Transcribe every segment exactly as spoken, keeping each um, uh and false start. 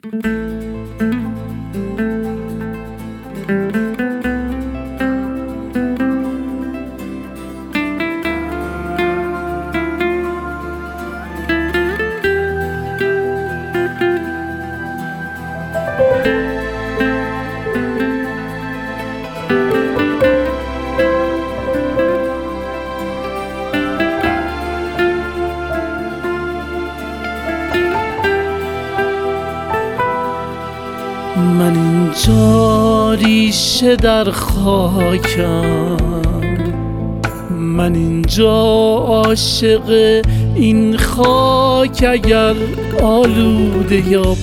من اینجا ریشه در خاکم، من اینجا عاشق این خاک، اگر آلوده یا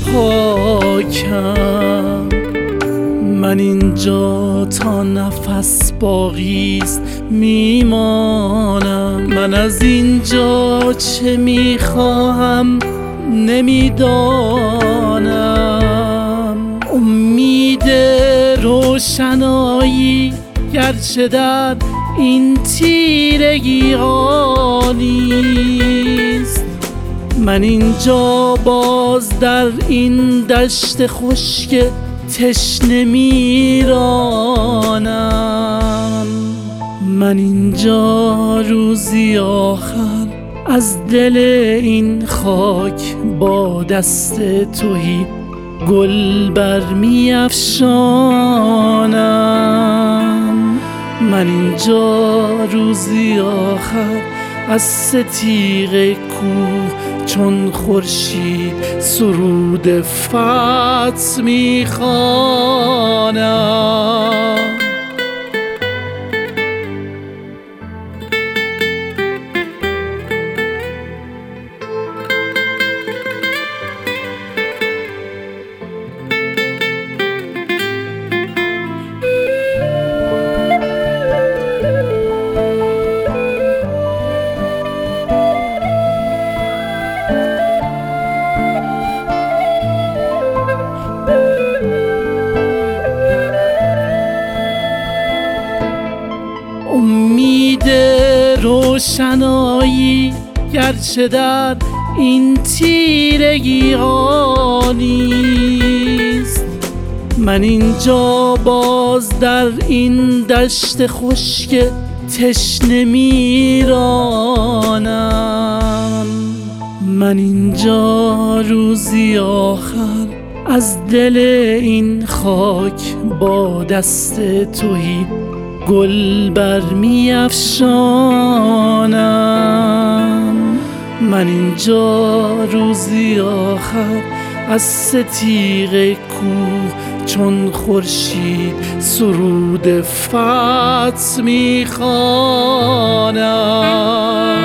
پاکم. من اینجا تا نفس باقیست میمانم، من از اینجا چه میخواهم نمیدانم. امید روشنایی گرچه در این تیرگی ها نیست، من اینجا باز در این دشت خشک تشنه میرانم. من اینجا روزی آخر از دل این خاک با دست تهی گل برمی افشانم. من اینجا روزی آخر از ستیغ کوه چون خورشید سرود فتح میخوانم. امید روشنایی گرچه در این تیرگی ها نیست، من اینجا باز در این دشت خشک تشنه میرانم. من اینجا روزی آخر از دل این خاک با دست تهی گل برمی افشانم. من اینجا روزی آخر از ستیغ کوه چون خورشید سرود فتح میخوانم.